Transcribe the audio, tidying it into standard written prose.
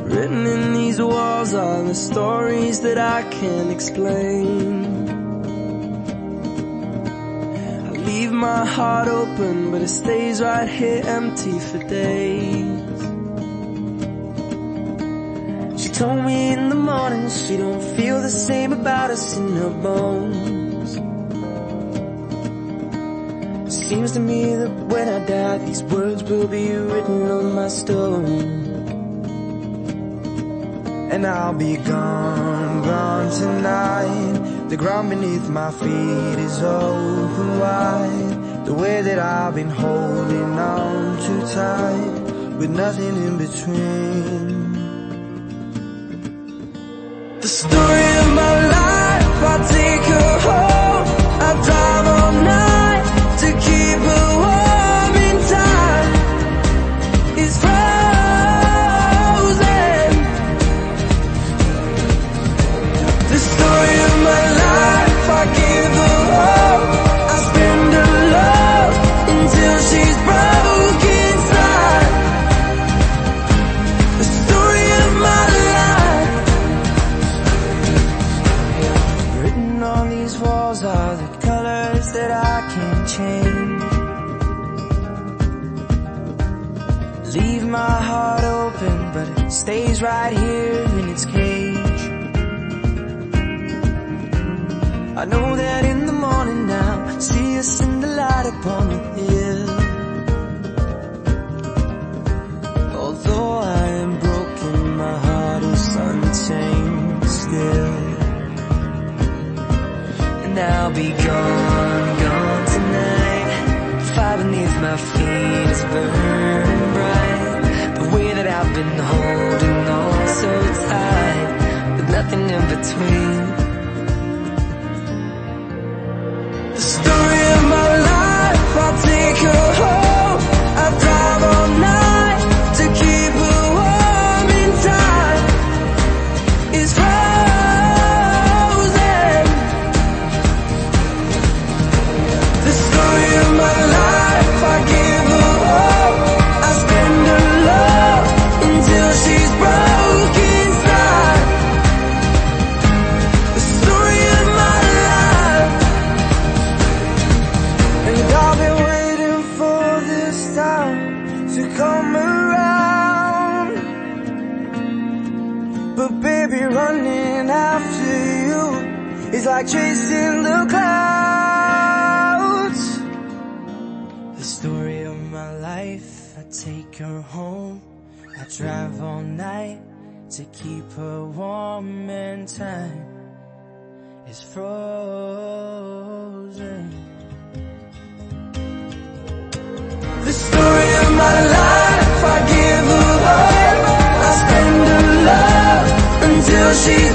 Written in these walls are the stories that I can't explain. I leave my heart open, but it stays right here empty for days. She told me in the morning she don't feel the same about us in her bones. Seems to me that when I die, these words will be written on my stone. And I'll be gone, gone tonight. The ground beneath my feet is open wide. The way that I've been holding on too tight, with nothing in between. The story of my life, I take her home. I drive all night to keep her warm in time. It's frozen. The story of my life, I give her all. I spend her love until she's broke inside. The story of my life. Written on these walls are the colors that I can't change. Leave my heart open, but it stays right here in its cage. I know that in the morning now, see us in the light upon the hill. Although I am broken, my heart is unchained still. And I'll be gone, gone tonight. Fire beneath my feet is burning bright. The way that I've been holding on so tight, with nothing in between. The story of my life, I'll take her home. I drive all night to keep her warm in time. It's frozen. The story of my life, I give her all. I spend her love until she's broke inside. The story of my life. And I've been waiting for this time to come around. But baby, running after you is like chasing the clouds. The story of my life, I take her home. I drive all night to keep her warm and time is frozen. The story of my life, I give her all. I spend her love until she's